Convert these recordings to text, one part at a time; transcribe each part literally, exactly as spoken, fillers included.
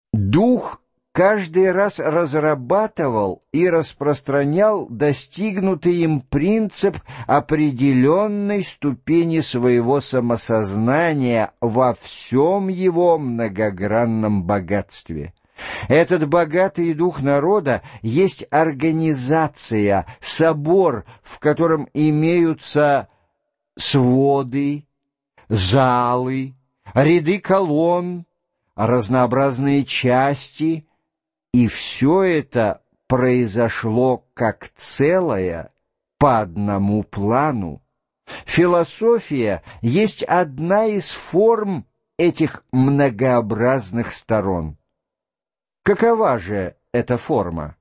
Дух каждый раз разрабатывал и распространял достигнутый им принцип определенной ступени своего самосознания во всем его многогранном богатстве. Этот богатый дух народа есть организация, собор, в котором имеются своды, залы, ряды колонн, разнообразные части, и все это произошло как целое по одному плану. Философия есть одна из форм этих многообразных сторон. Какова же эта форма?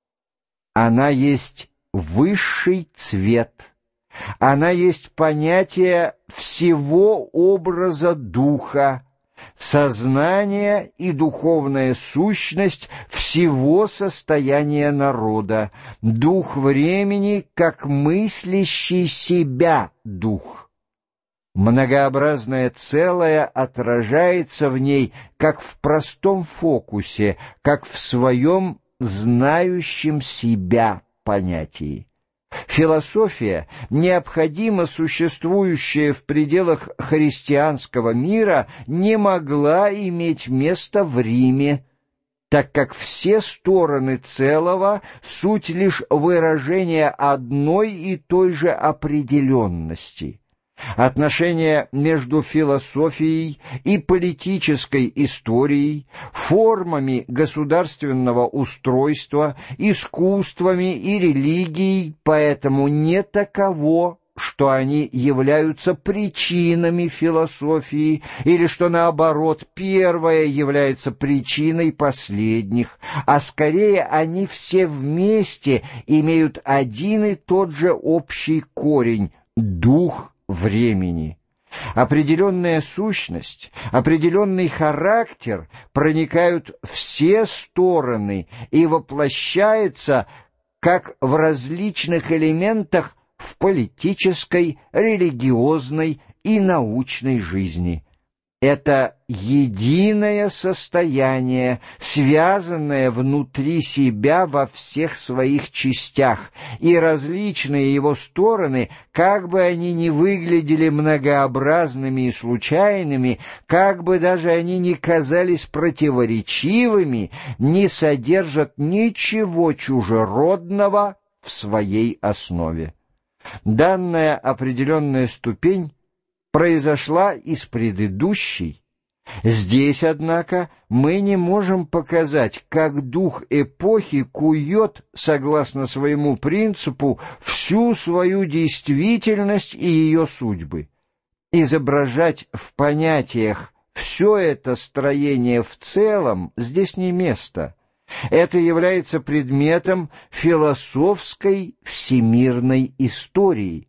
Она есть высший цвет. Она есть понятие всего образа духа, сознание и духовная сущность всего состояния народа, дух времени как мыслящий себя дух. Многообразное целое отражается в ней как в простом фокусе, как в своем знающем себя понятии. Философия, необходимо существующая в пределах христианского мира, не могла иметь места в Риме, так как все стороны целого — суть лишь выражение одной и той же определенности. Отношения между философией и политической историей, формами государственного устройства, искусствами и религией поэтому не таково, что они являются причинами философии, или что, наоборот, первое является причиной последних, а скорее они все вместе имеют один и тот же общий корень — дух времени. Определенная сущность, определенный характер проникают все стороны и воплощается как в различных элементах в политической, религиозной и научной жизни. Это единое состояние, связанное внутри себя во всех своих частях, и различные его стороны, как бы они ни выглядели многообразными и случайными, как бы даже они ни казались противоречивыми, не содержат ничего чужеродного в своей основе. Данная определенная ступень произошла из предыдущей. Здесь, однако, мы не можем показать, как дух эпохи кует, согласно своему принципу, всю свою действительность и ее судьбы. Изображать в понятиях все это строение в целом здесь не место. Это является предметом философской всемирной истории.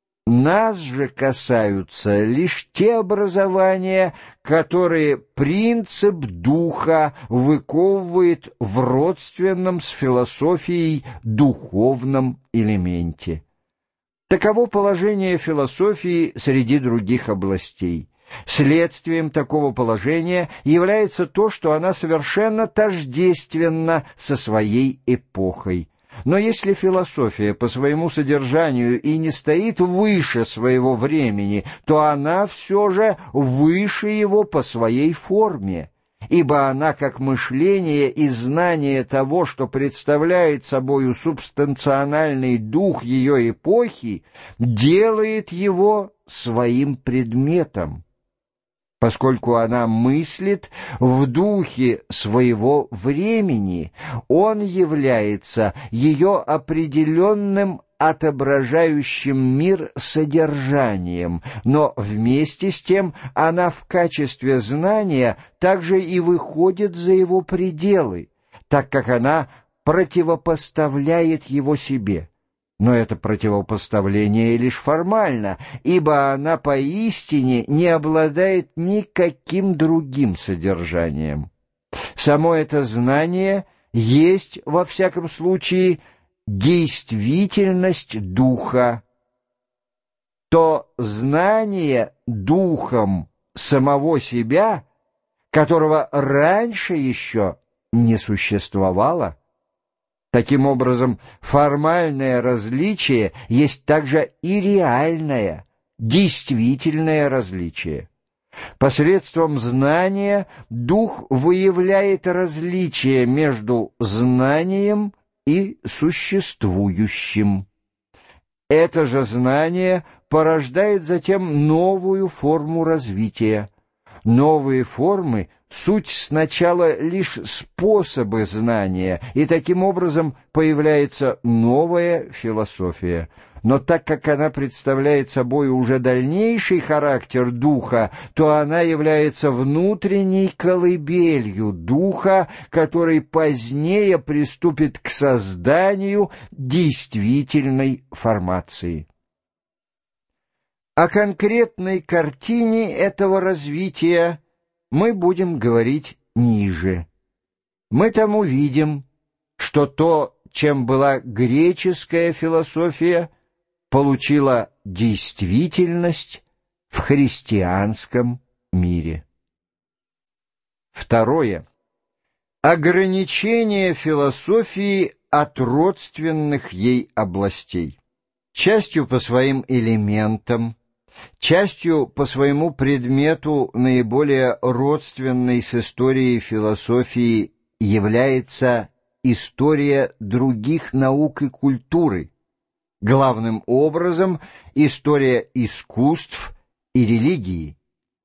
Нас же касаются лишь те образования, которые принцип духа выковывает в родственном с философией духовном элементе. Таково положение философии среди других областей. Следствием такого положения является то, что она совершенно тождественна со своей эпохой. Но если философия по своему содержанию и не стоит выше своего времени, то она все же выше его по своей форме, ибо она, как мышление и знание того, что представляет собою субстанциональный дух ее эпохи, делает его своим предметом, поскольку она мыслит в духе своего времени, он является ее определенным отображающим мир содержанием, но вместе с тем она в качестве знания также и выходит за его пределы, так как она противопоставляет его себе. Но это противопоставление лишь формально, ибо она поистине не обладает никаким другим содержанием. Само это знание есть, во всяком случае, действительность духа. То знание духом самого себя, которого раньше еще не существовало. Таким образом, формальное различие есть также и реальное, действительное различие. Посредством знания дух выявляет различие между знанием и существующим. Это же знание порождает затем новую форму развития. Новые формы — суть сначала лишь способы знания, и таким образом появляется новая философия. Но так как она представляет собой уже дальнейший характер духа, то она является внутренней колыбелью духа, который позднее приступит к созданию действительной формации. О конкретной картине этого развития мы будем говорить ниже. Мы тому видим, что то, чем была греческая философия, получила действительность в христианском мире. Второе. Ограничение философии от родственных ей областей. Частью по своим элементам, частью по своему предмету, наиболее родственной с историей философии, является история других наук и культуры, главным образом история искусств и религии.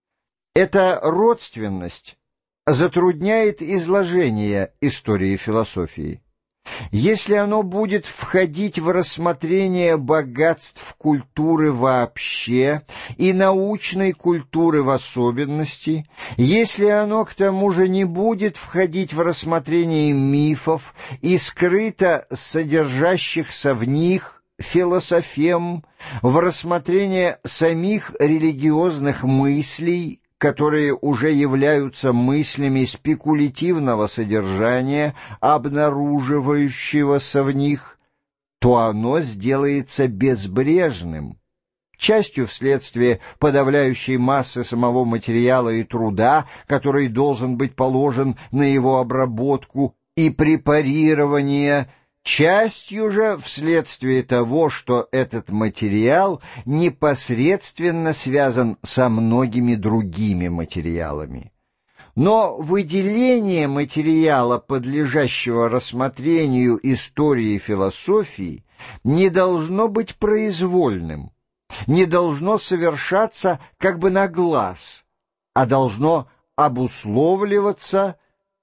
Эта родственность затрудняет изложение истории философии. Если оно будет входить в рассмотрение богатств культуры вообще и научной культуры в особенности, если оно к тому же не будет входить в рассмотрение мифов и скрыто содержащихся в них философем, в рассмотрение самих религиозных мыслей, которые уже являются мыслями спекулятивного содержания, обнаруживающегося в них, то оно сделается безбрежным, частью вследствие подавляющей массы самого материала и труда, который должен быть положен на его обработку и препарирование, частью же вследствие того, что этот материал непосредственно связан со многими другими материалами. Но выделение материала, подлежащего рассмотрению истории философии, не должно быть произвольным, не должно совершаться как бы на глаз, а должно обусловливаться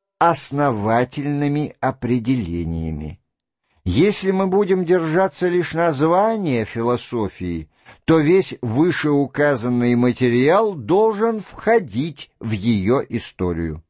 основательными определениями. Если мы будем держаться лишь названия философии, то весь вышеуказанный материал должен входить в ее историю.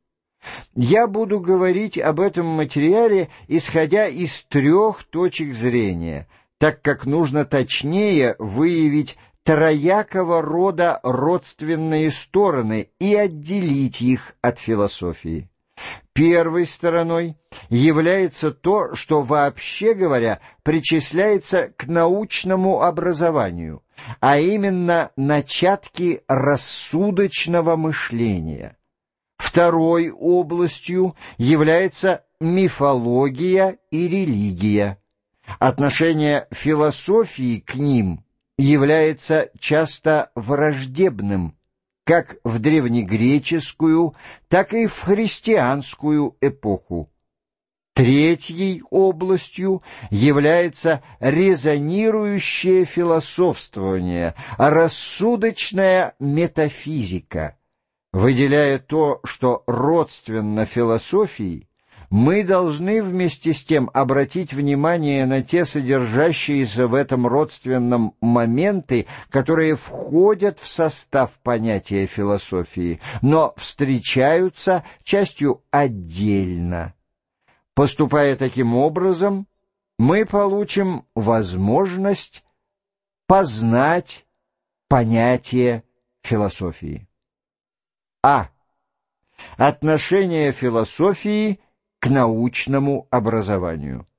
Я буду говорить об этом материале, исходя из трех точек зрения, так как нужно точнее выявить троякого рода родственные стороны и отделить их от философии. Первой стороной является то, что, вообще говоря, причисляется к научному образованию, а именно начатки рассудочного мышления. Второй областью является мифология и религия. Отношение философии к ним является часто враждебным, как в древнегреческую, так и в христианскую эпоху. Третьей областью является резонирующее философствование, рассудочная метафизика. Выделяя то, что родственно философии, мы должны вместе с тем обратить внимание на те содержащиеся в этом родственном моменты, которые входят в состав понятия философии, но встречаются частью отдельно. Поступая таким образом, мы получим возможность познать понятие философии. А. Отношение философии к научному образованию.